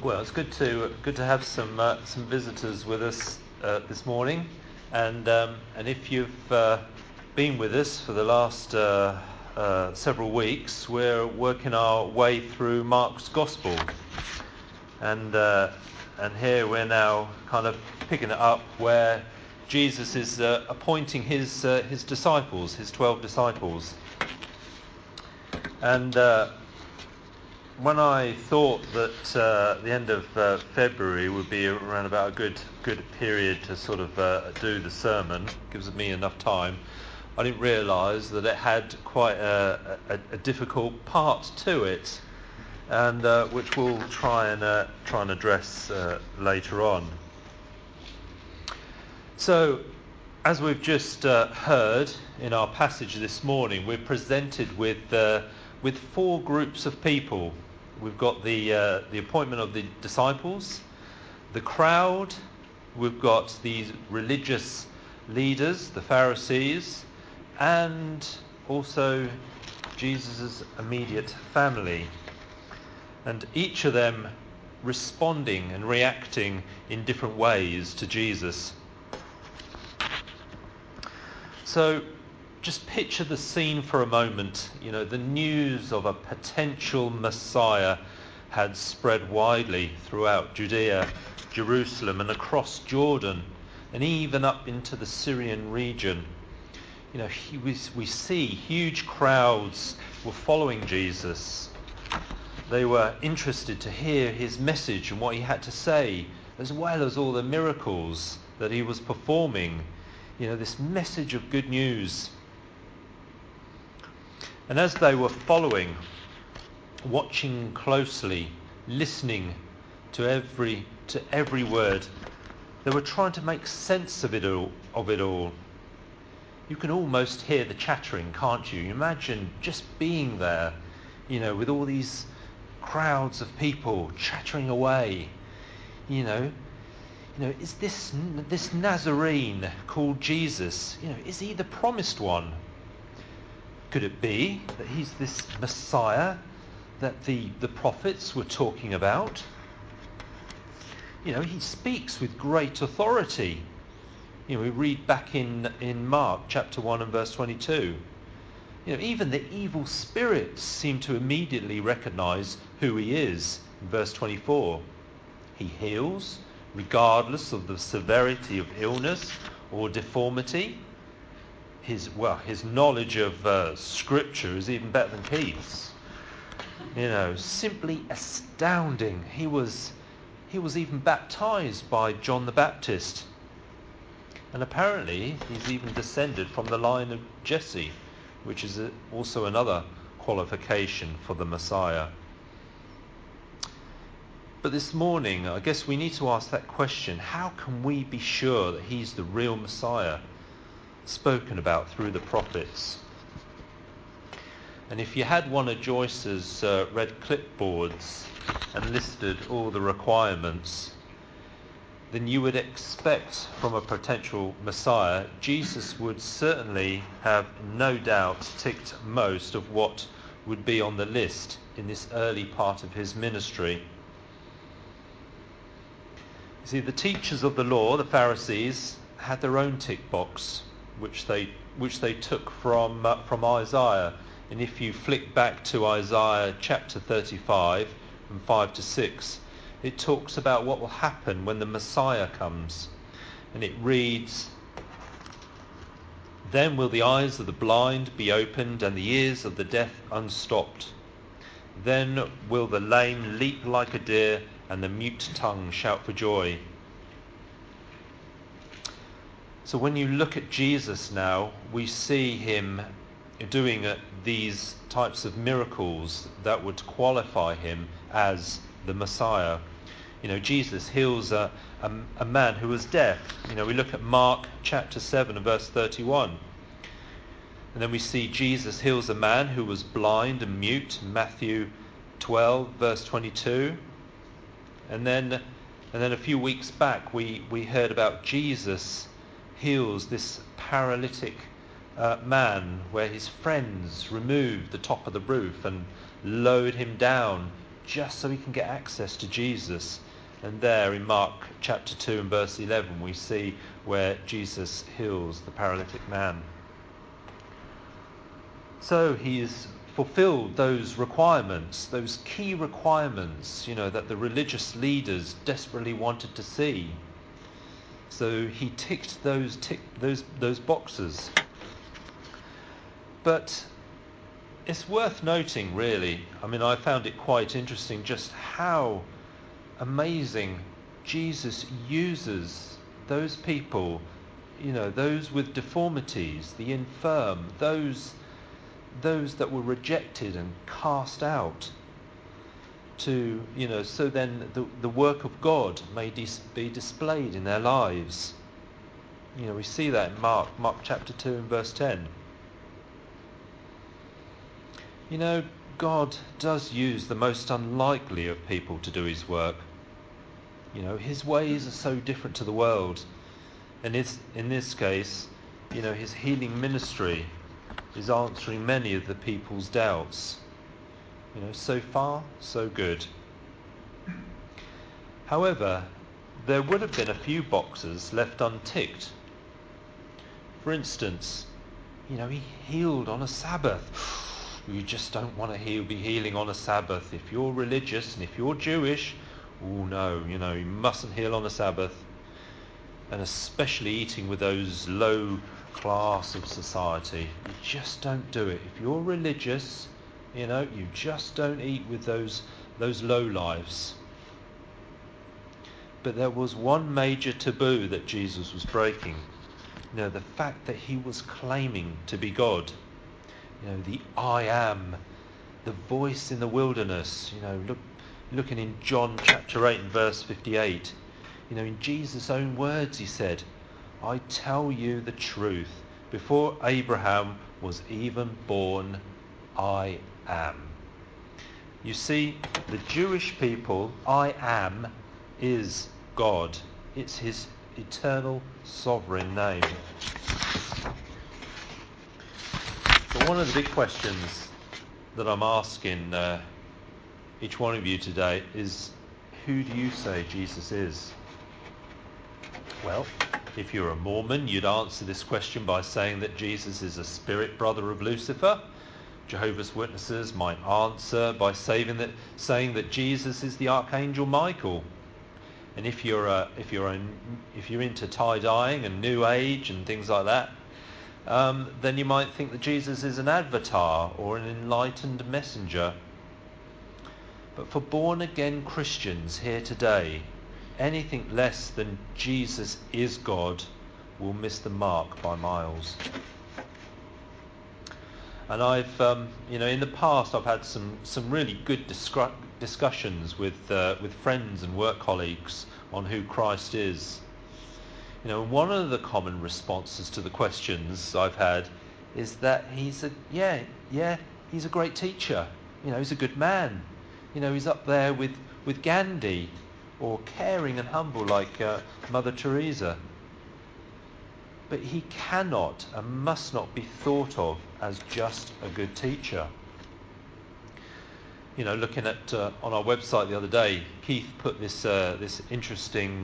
Well, it's good to have some visitors with us this morning, and if you've been with us for the last several weeks, we're working our way through Mark's Gospel, and here we're now kind of picking it up where Jesus is appointing his disciples, his 12 disciples, and. When I thought that the end of February would be around about a good period to sort of do the sermon, gives me enough time, I didn't realise that it had quite a difficult part to it, and which we'll try and address later on. So, as we've just heard in our passage this morning, we're presented with four groups of people. We've got the appointment of the disciples, the crowd, we've got these religious leaders, the Pharisees, and also Jesus' immediate family. And each of them responding and reacting in different ways to Jesus. So, just picture the scene for a moment. You know, the news of a potential Messiah had spread widely throughout Judea, Jerusalem, and across Jordan, and even up into the Syrian region. You know, we see huge crowds were following Jesus. They were interested to hear his message and what he had to say, as well as all the miracles that he was performing. You know, this message of good news. And as they were following, watching closely, listening to every word, they were trying to make sense of it all. You can almost hear the chattering, can't you? Imagine just being there, you know, with all these crowds of people chattering away. You know, is this Nazarene called Jesus? You know, is he the promised one? Could it be that he's this Messiah that the prophets were talking about? You know, he speaks with great authority. You know, we read back in Mark chapter 1 and verse 22. You know, even the evil spirits seem to immediately recognize who he is. In verse 24, he heals regardless of the severity of illness or deformity. His knowledge of Scripture is even better than Keith's. You know, simply astounding. He was even baptized by John the Baptist, and apparently he's even descended from the line of Jesse, which is also another qualification for the Messiah. But this morning, I guess we need to ask that question: how can we be sure that he's the real Messiah spoken about through the prophets? And if you had one of Joyce's red clipboards and listed all the requirements, then you would expect from a potential Messiah, Jesus would certainly have no doubt ticked most of what would be on the list in this early part of his ministry. You see, the teachers of the law, the Pharisees, had their own tick box, which they took from Isaiah. And if you flick back to Isaiah chapter 35 from 5 to 6, it talks about what will happen when the Messiah comes. And it reads, "Then will the eyes of the blind be opened and the ears of the deaf unstopped. Then will the lame leap like a deer and the mute tongue shout for joy." So when you look at Jesus now, we see him doing these types of miracles that would qualify him as the Messiah. You know, Jesus heals a man who was deaf. You know, we look at Mark chapter 7 and verse 31. And then we see Jesus heals a man who was blind and mute, Matthew 12 verse 22. And then a few weeks back we heard about Jesus heals this paralytic man, where his friends removed the top of the roof and lowered him down just so he can get access to Jesus. And there in Mark chapter 2 and verse 11 we see where Jesus heals the paralytic man. So he's fulfilled those requirements, those key requirements, that the religious leaders desperately wanted to see. So he ticked those boxes. But it's worth noting, really. I found it quite interesting just how amazing Jesus uses those people, those with deformities, the infirm, those that were rejected and cast out, to so then the work of God may be displayed in their lives. We see that in Mark chapter 2 and verse 10. God does use the most unlikely of people to do his work. His ways are so different to the world. And in this case, his healing ministry is answering many of the people's doubts. So far, so good. However, there would have been a few boxes left unticked. For instance, he healed on a Sabbath. You just don't want to be healing on a Sabbath. If you're religious and if you're Jewish, no, you mustn't heal on a Sabbath. And especially eating with those low class of society. You just don't do it. If you're religious, you just don't eat with those low lives. But there was one major taboo that Jesus was breaking. The fact that he was claiming to be God. The I am, the voice in the wilderness. Looking in John chapter 8 and verse 58. In Jesus' own words he said, I tell you the truth. Before Abraham was even born, I am. You see, the Jewish people, I am, is God. It's his eternal sovereign name. But one of the big questions that I'm asking each one of you today is, who do you say Jesus is? Well, if you're a Mormon, you'd answer this question by saying that Jesus is a spirit brother of Lucifer. Jehovah's Witnesses might answer by saying that Jesus is the Archangel Michael. And if you're into tie-dyeing and New Age and things like that, then you might think that Jesus is an avatar or an enlightened messenger. But for born-again Christians here today, anything less than Jesus is God will miss the mark by miles. And I've, in the past, I've had some really good discussions with friends and work colleagues on who Christ is. One of the common responses to the questions I've had is that he's a great teacher. He's a good man. He's up there with Gandhi, or caring and humble like Mother Teresa. But he cannot and must not be thought of as just a good teacher. Looking at on our website the other day, Keith put this interesting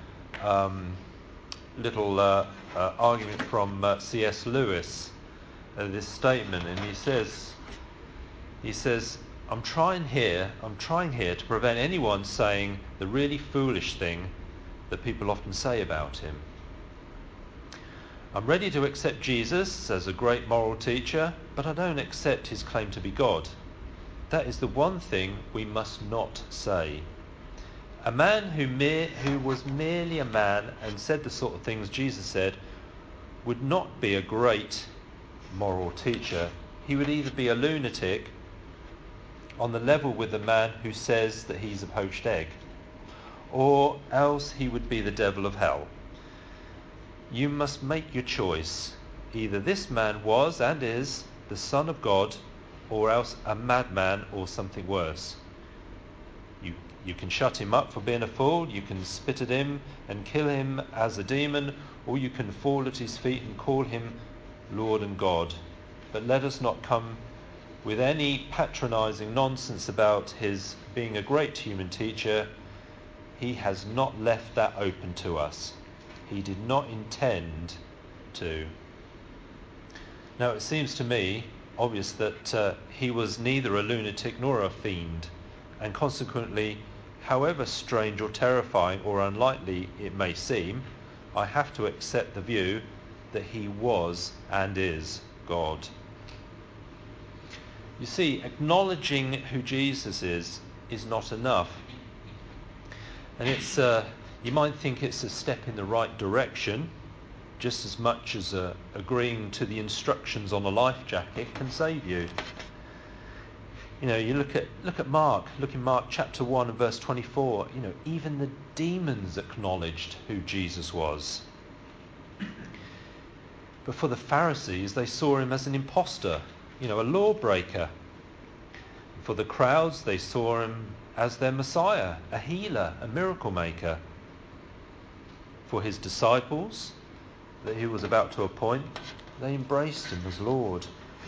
little argument from C.S. Lewis, this statement, and he says, I'm trying here to prevent anyone saying the really foolish thing that people often say about him. I'm ready to accept Jesus as a great moral teacher, but I don't accept his claim to be God. That is the one thing we must not say. A man who was merely a man and said the sort of things Jesus said would not be a great moral teacher. He would either be a lunatic on the level with the man who says that he's a poached egg, or else he would be the devil of hell. You must make your choice. Either this man was and is the Son of God, or else a madman or something worse. You can shut him up for being a fool, you can spit at him and kill him as a demon, or you can fall at his feet and call him Lord and God. But let us not come with any patronising nonsense about his being a great human teacher, he has not left that open to us. He did not intend to. Now, it seems to me obvious that he was neither a lunatic nor a fiend, and consequently, however strange or terrifying or unlikely it may seem, I have to accept the view that he was and is God. You see, acknowledging who Jesus is not enough. And it's you might think it's a step in the right direction, just as much as agreeing to the instructions on a life jacket can save you. You know, you look at Mark, look in Mark chapter 1 and verse 24, you know, even the demons acknowledged who Jesus was. But for the Pharisees, they saw him as an imposter, you know, a lawbreaker. For the crowds, they saw him as their Messiah, a healer, a miracle maker. For his disciples, that he was about to appoint, they embraced him as Lord.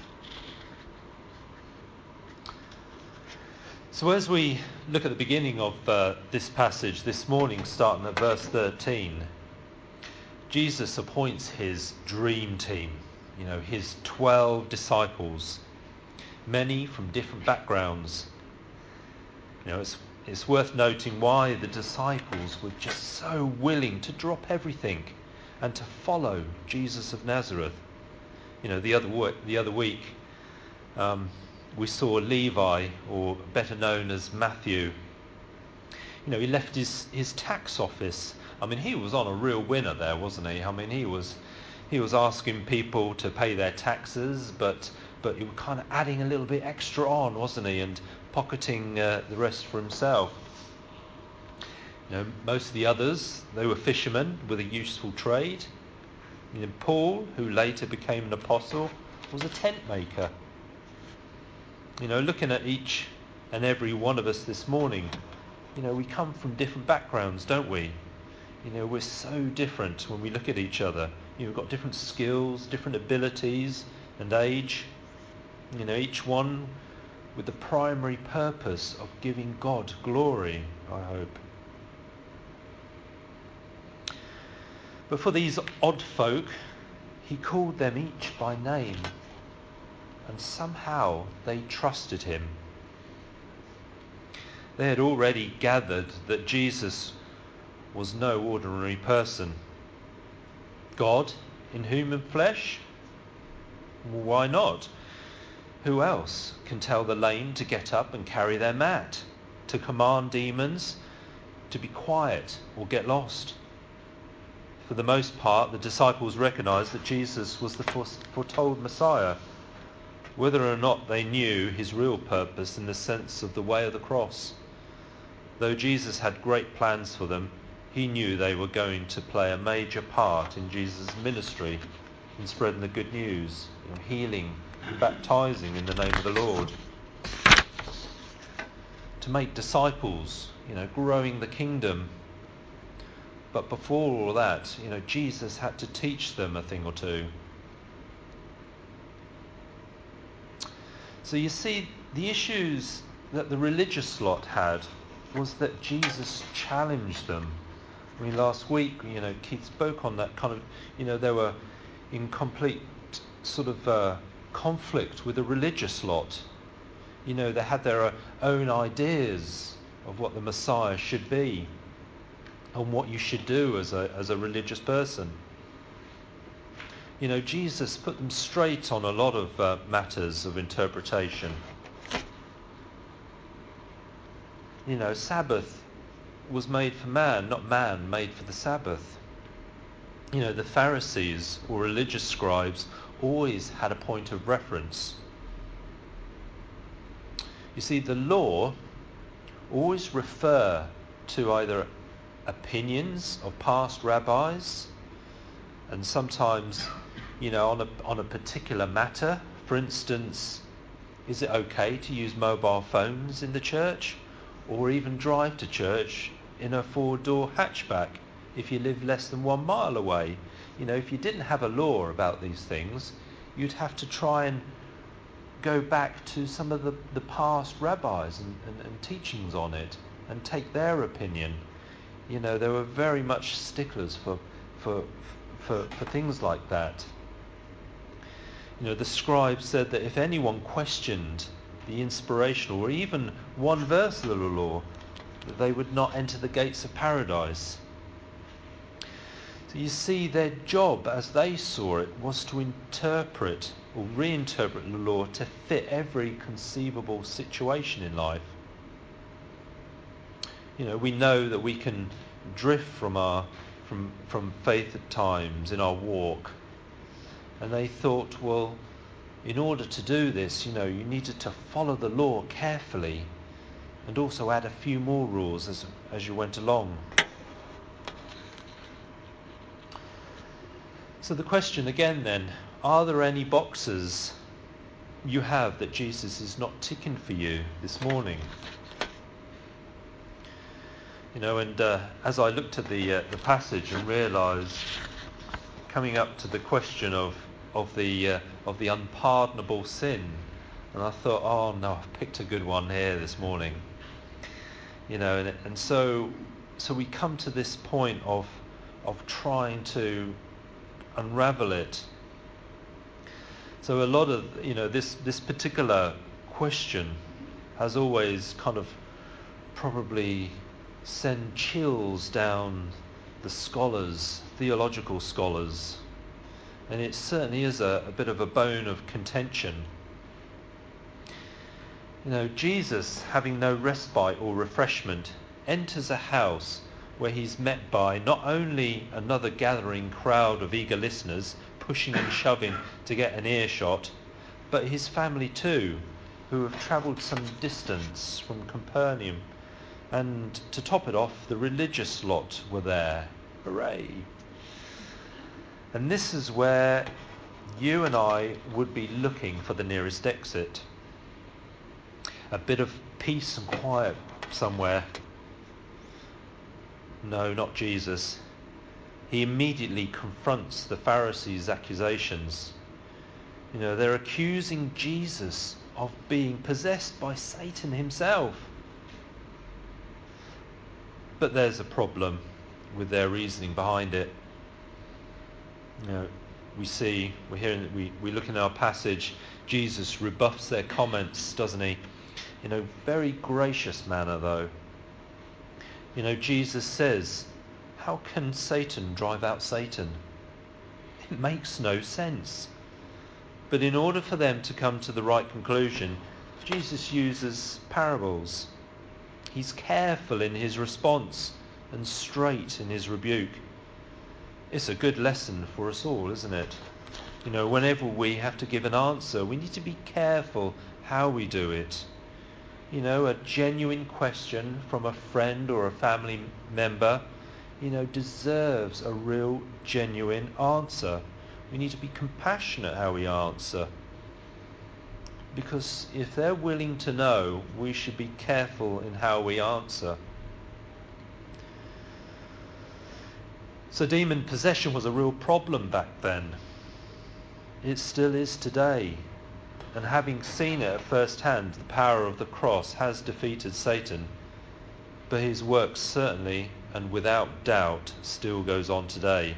So as we look at the beginning of this passage this morning, starting at verse 13, Jesus appoints his dream team, you know, his 12 disciples, many from different backgrounds. You know, it's worth noting why the disciples were just so willing to drop everything and to follow Jesus of Nazareth. You know, the other week we saw Levi, or better known as Matthew. You know, he left his tax office. I mean, he was on a real winner there, wasn't he? I mean, he was asking people to pay their taxes, but he was kind of adding a little bit extra on, wasn't he? And pocketing the rest for himself. You know, most of the others, they were fishermen with a useful trade. You know, Paul, who later became an apostle, was a tent maker. You know, looking at each and every one of us this morning, you know, we come from different backgrounds, don't we? You know, we're so different when we look at each other. You know, we've got different skills, different abilities and age. You know, each one with the primary purpose of giving God glory, I hope. But for these odd folk, he called them each by name, and somehow they trusted him. They had already gathered that Jesus was no ordinary person. God in human flesh? Well, why not? Who else can tell the lame to get up and carry their mat, to command demons to be quiet or get lost? For the most part, the disciples recognized that Jesus was the foretold Messiah, whether or not they knew his real purpose in the sense of the way of the cross. Though Jesus had great plans for them, he knew they were going to play a major part in Jesus' ministry in spreading the good news, in healing and baptizing in the name of the Lord. To make disciples, you know, growing the kingdom. But before all that, you know, Jesus had to teach them a thing or two. So you see, the issues that the religious lot had was that Jesus challenged them. I mean, last week, you know, Keith spoke on that kind of, you know, they were in complete sort of conflict with the religious lot. You know, they had their own ideas of what the Messiah should be and what you should do as a religious person. You know, Jesus put them straight on a lot of matters of interpretation. You know, Sabbath was made for man, not man made for the Sabbath. You know, the Pharisees or religious scribes always had a point of reference. You see, the law always refer to either opinions of past rabbis, and sometimes, you know, on a particular matter. For instance, is it okay to use mobile phones in the church, or even drive to church in a 4-door hatchback if you live less than 1 mile away? You know, if you didn't have a law about these things, you'd have to try and go back to some of the past rabbis and teachings on it and take their opinion. They were very much sticklers for things like that. The scribes said that if anyone questioned the inspiration or even one verse of the law, that they would not enter the gates of paradise. So you see, their job, as they saw it, was to interpret or reinterpret the law to fit every conceivable situation in life. We know that we can drift from faith at times in our walk. And they thought, well, in order to do this, you needed to follow the law carefully and also add a few more rules as you went along. So the question again then, are there any boxes you have that Jesus is not ticking for you this morning? And as I looked at the passage and realised, coming up to the question of the unpardonable sin, and I thought, oh no, I've picked a good one here this morning. And so we come to this point of trying to unravel it. So a lot of this particular question has always kind of probably send chills down the theological scholars, and it certainly is a bit of a bone of contention. Jesus, having no respite or refreshment, enters a house where he's met by not only another gathering crowd of eager listeners pushing and shoving to get an earshot, but his family too, who have travelled some distance from Capernaum. And to top it off, the religious lot were there. Hooray! And this is where you and I would be looking for the nearest exit. A bit of peace and quiet somewhere. No, not Jesus. He immediately confronts the Pharisees' accusations. They're accusing Jesus of being possessed by Satan himself. But there's a problem with their reasoning behind it. We look in our passage, Jesus rebuffs their comments, doesn't he? In a very gracious manner, though. Jesus says, how can Satan drive out Satan? It makes no sense. But in order for them to come to the right conclusion, Jesus uses parables. He's careful in his response and straight in his rebuke. It's a good lesson for us all, isn't it? Whenever we have to give an answer, we need to be careful how we do it. A genuine question from a friend or a family member, deserves a real, genuine answer. We need to be compassionate how we answer. Because if they're willing to know, we should be careful in how we answer. So demon possession was a real problem back then. It still is today. And having seen it at first hand, the power of the cross has defeated Satan. But his work certainly and without doubt still goes on today.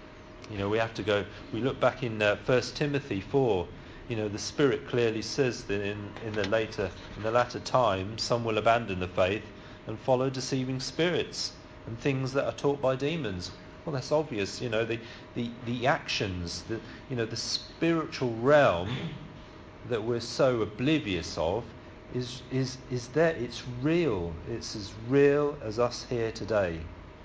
We look back in 1 Timothy 4. The Spirit clearly says that in the latter times, some will abandon the faith and follow deceiving spirits and things that are taught by demons. Well, that's obvious. The actions, the spiritual realm that we're so oblivious of is there. It's real. It's as real as us here today.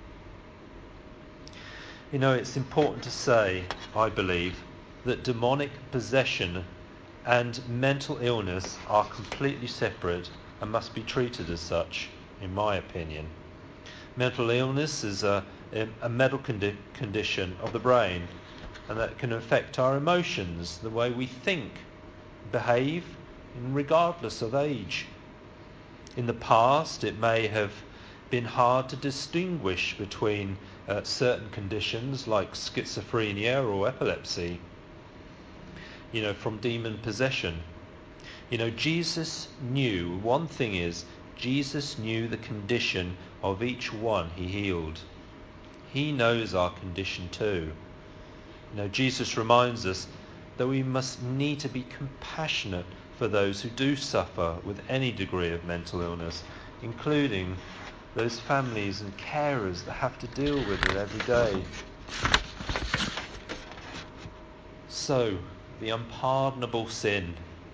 It's important to say, I believe, that demonic possession and mental illness are completely separate and must be treated as such, in my opinion. Mental illness is a medical condition of the brain, and that can affect our emotions, the way we think, behave, regardless of age. In the past, it may have been hard to distinguish between certain conditions like schizophrenia or epilepsy, from demon possession. Jesus knew, one thing is, Jesus knew the condition of each one he healed. He knows our condition too. Jesus reminds us that we must need to be compassionate for those who do suffer with any degree of mental illness, including those families and carers that have to deal with it every day. So, the unpardonable sin.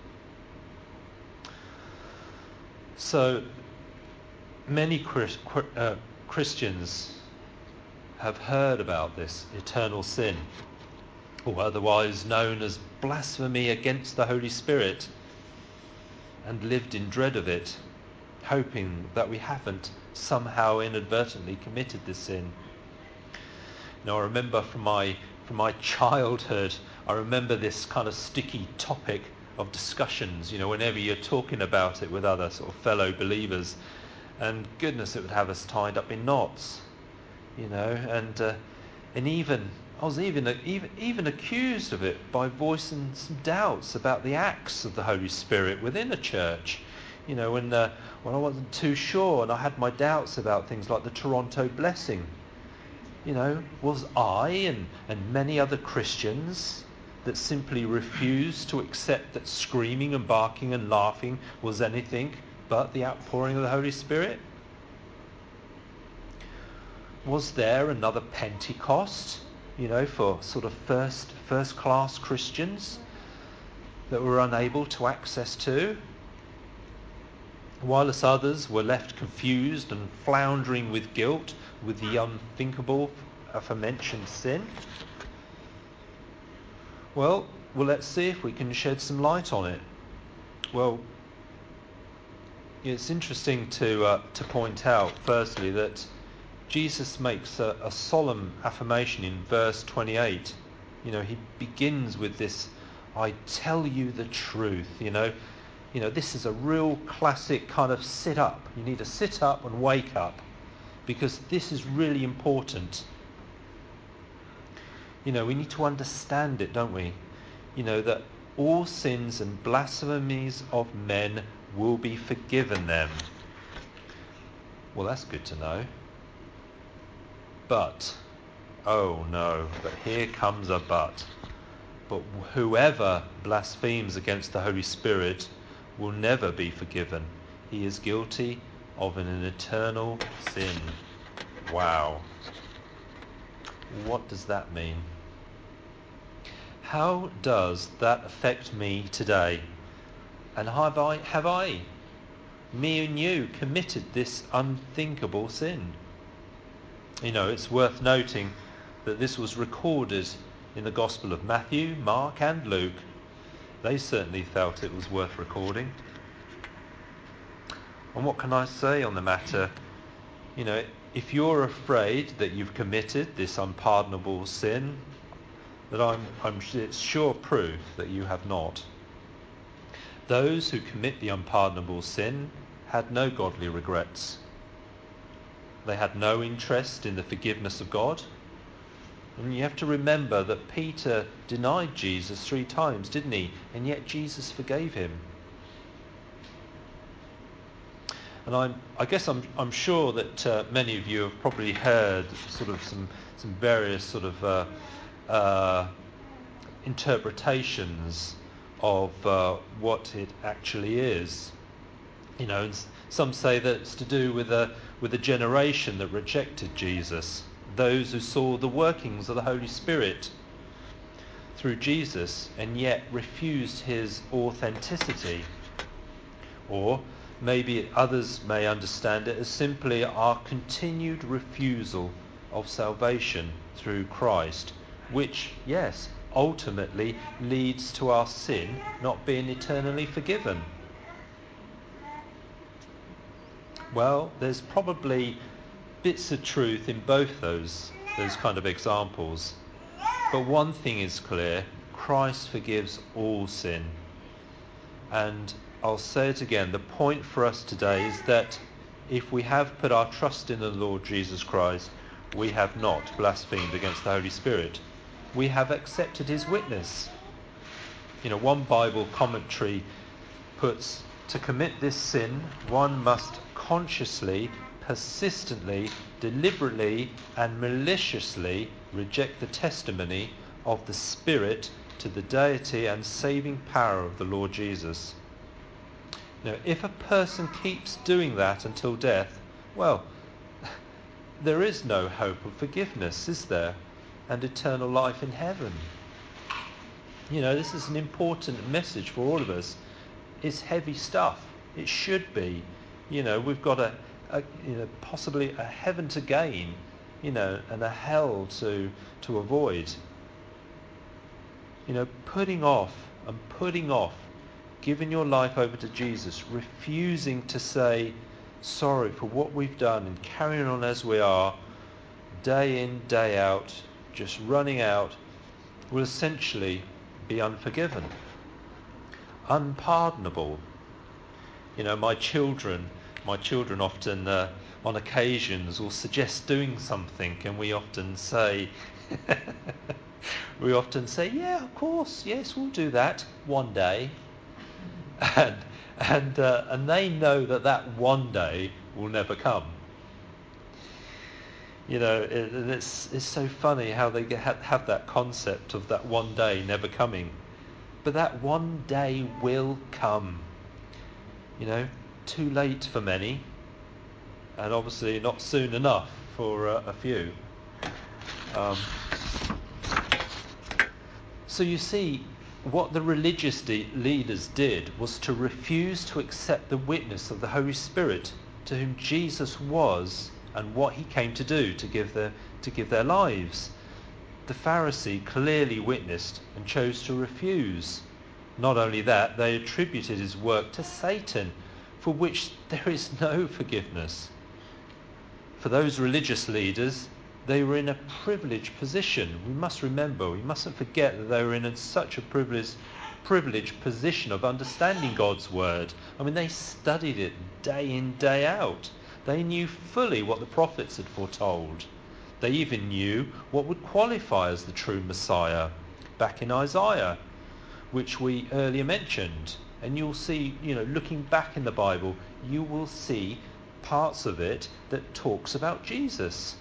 So, many Christians have heard about this eternal sin, or otherwise known as blasphemy against the Holy Spirit, and lived in dread of it, hoping that we haven't somehow inadvertently committed this sin. I remember from my childhood, I remember this kind of sticky topic of discussions, whenever you're talking about it with other sort of fellow believers, and goodness, it would have us tied up in knots, and even I was even accused of it by voicing some doubts about the acts of the Holy Spirit within a church. When I wasn't too sure and I had my doubts about things like the Toronto blessing. Was I and many other Christians that simply refused to accept that screaming and barking and laughing was anything but the outpouring of the Holy Spirit? Was there another Pentecost, for sort of first-class Christians that were unable to access to? Whilst others were left confused and floundering with guilt with the unthinkable aforementioned sin? Well, let's see if we can shed some light on it. Well, it's interesting to point out, firstly, that Jesus makes a solemn affirmation in verse 28. He begins with this, "I tell you the truth." This is a real classic kind of sit up. You need to sit up and wake up, because this is really important. We need to understand it, don't we? That all sins and blasphemies of men will be forgiven them. Well, that's good to know. But, oh no, but here comes a but. But whoever blasphemes against the Holy Spirit will never be forgiven. He is guilty of an eternal sin. Wow. What does that mean? How does that affect me today? And have I, me and you, committed this unthinkable sin? It's worth noting that this was recorded in the Gospel of Matthew, Mark and Luke. They certainly felt it was worth recording. And what can I say on the matter? If you're afraid that you've committed this unpardonable sin, that it's sure proof that you have not. Those who commit the unpardonable sin had no godly regrets. They had no interest in the forgiveness of God. And you have to remember that Peter denied Jesus 3 times, didn't he? And yet Jesus forgave him. And I guess I'm sure that many of you have probably heard sort of some various sort of interpretations of what it actually is. And some say that it's to do with a generation that rejected Jesus, those who saw the workings of the Holy Spirit through Jesus and yet refused his authenticity. Or maybe others may understand it as simply our continued refusal of salvation through Christ, which, yes, ultimately leads to our sin not being eternally forgiven. Well, there's probably bits of truth in both those kind of examples. But one thing is clear: Christ forgives all sin. And I'll say it again, the point for us today is that if we have put our trust in the Lord Jesus Christ, we have not blasphemed against the Holy Spirit. We have accepted his witness. One Bible commentary puts, to commit this sin, one must consciously, persistently, deliberately and maliciously reject the testimony of the Spirit to the deity and saving power of the Lord Jesus. Now, if a person keeps doing that until death, well, there is no hope of forgiveness, is there? And eternal life in heaven. This is an important message for all of us. It's heavy stuff. It should be. We've got possibly a heaven to gain, and a hell to avoid. Putting off giving your life over to Jesus, refusing to say sorry for what we've done and carrying on as we are, day in, day out, just running out, will essentially be unforgiven, unpardonable. My children often, on occasions, will suggest doing something, and we often say, yeah, of course, yes, we'll do that one day. And they know that one day will never come. It's so funny how they have that concept of that one day never coming. But that one day will come. Too late for many, and obviously not soon enough for a few. So you see, what the religious leaders did was to refuse to accept the witness of the Holy Spirit, to whom Jesus was and what he came to do, to give their lives. The Pharisee clearly witnessed and chose to refuse. Not only that, they attributed his work to Satan, for which there is no forgiveness. For those religious leaders, they were in a privileged position. We mustn't forget that they were in such a privileged position of understanding God's word. They studied it day in, day out. They knew fully what the prophets had foretold. They even knew what would qualify as the true Messiah, back in Isaiah, which we earlier mentioned. And you'll see, looking back in the Bible, you will see parts of it that talks about Jesus.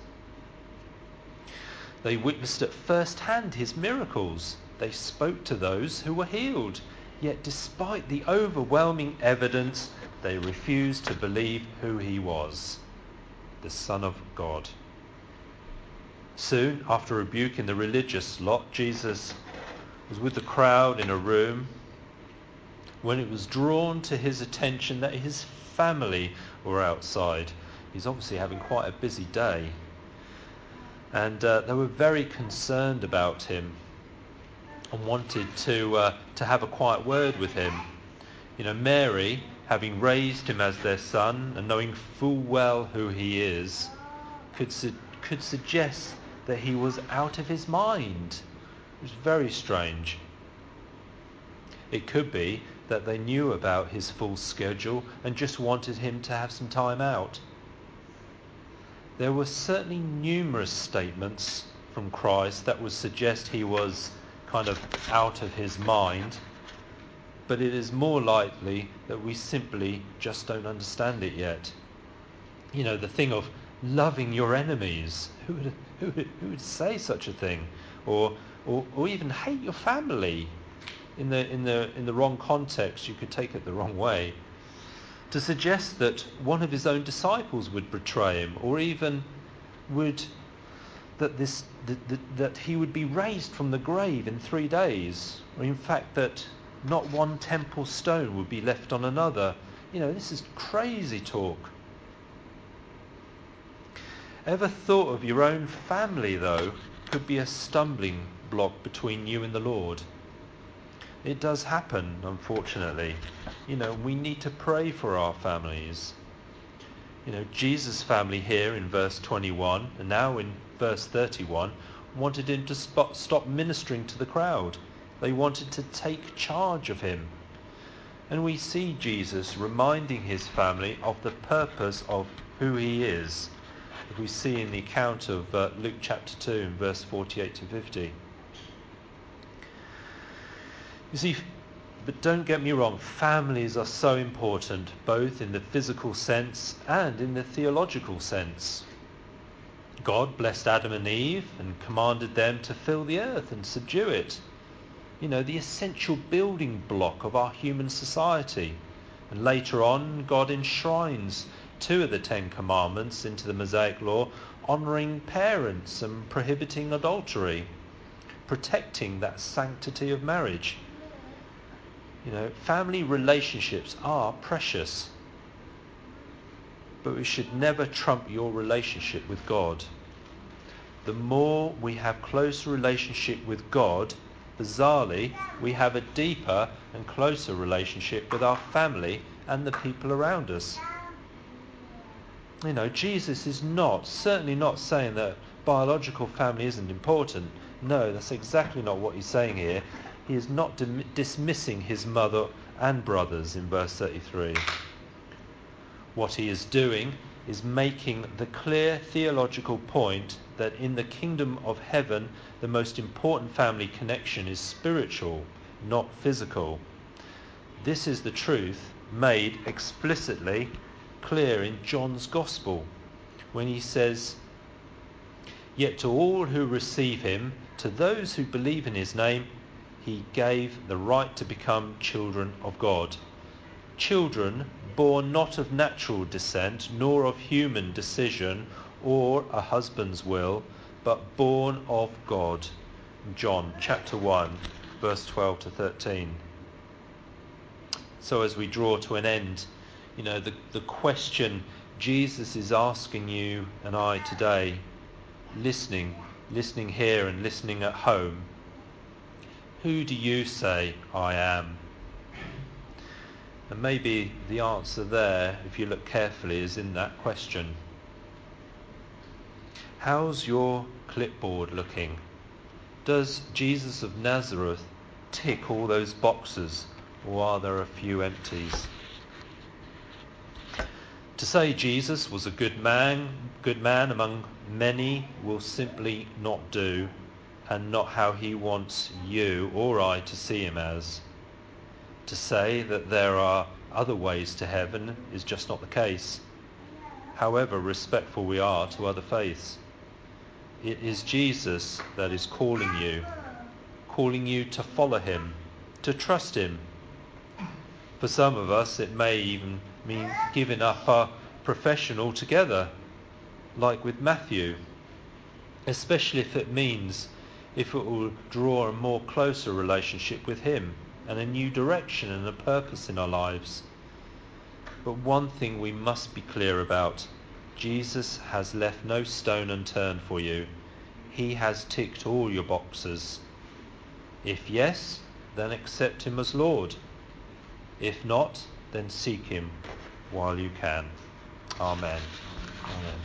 They witnessed at first hand his miracles. They spoke to those who were healed. Yet despite the overwhelming evidence, they refused to believe who he was, the Son of God. Soon, after rebuking the religious lot, Jesus was with the crowd in a room when it was drawn to his attention that his family were outside. He's obviously having quite a busy day. And they were very concerned about him and wanted to have a quiet word with him. Mary, having raised him as their son and knowing full well who he is, could suggest that he was out of his mind. It was very strange. It could be that they knew about his full schedule and just wanted him to have some time out. There were certainly numerous statements from Christ that would suggest he was kind of out of his mind, but it is more likely that we simply just don't understand it yet. The thing of loving your enemies. Who would say such a thing? Or even hate your family. In the wrong context, you could take it the wrong way. To suggest that one of his own disciples would betray him, or even that he would be raised from the grave in 3 days, or in fact that not one temple stone would be left on another. This is crazy talk. Ever thought of your own family, though, could be a stumbling block between you and the Lord? It does happen, unfortunately. We need to pray for our families. Jesus' family here in verse 21 and now in verse 31 wanted him to stop ministering to the crowd. They wanted to take charge of him. And we see Jesus reminding his family of the purpose of who he is, as we see in the account of Luke chapter 2 and verse 48 to 50. You see, But don't get me wrong, families are so important, both in the physical sense and in the theological sense. God blessed Adam and Eve and commanded them to fill the earth and subdue it. You know, the essential building block of our human society. And later on, God enshrines 2 of the 10 commandments into the Mosaic law, honouring parents and prohibiting adultery, protecting that sanctity of marriage. You know, family relationships are precious, but we should never trump your relationship with God. The more we have closer relationship with God, bizarrely, we have a deeper and closer relationship with our family and the people around us. You know, Jesus is certainly not saying that biological family isn't important. No, that's exactly not what he's saying here. He is not dismissing his mother and brothers in verse 33. What he is doing is making the clear theological point that in the kingdom of heaven, the most important family connection is spiritual, not physical. This is the truth made explicitly clear in John's Gospel, when he says, "Yet to all who receive him, to those who believe in his name, he gave the right to become children of God." Children born not of natural descent, nor of human decision or a husband's will, but born of God. John chapter 1, verse 12 to 13. So as we draw to an end, you know, the question Jesus is asking you and I today, listening here and listening at home, who do you say I am? And maybe the answer there, if you look carefully, is in that question. How's your clipboard looking? Does Jesus of Nazareth tick all those boxes, or are there a few empties? To say Jesus was a good man among many will simply not do, and not how he wants you or I to see him as. To say that there are other ways to heaven is just not the case, however respectful we are to other faiths. It is Jesus that is calling you to follow him, to trust him. For some of us, it may even mean giving up our profession altogether, like with Matthew, especially if it will draw a more closer relationship with him and a new direction and a purpose in our lives. But one thing we must be clear about: Jesus has left no stone unturned for you. He has ticked all your boxes. If yes, then accept him as Lord. If not, then seek him while you can. Amen.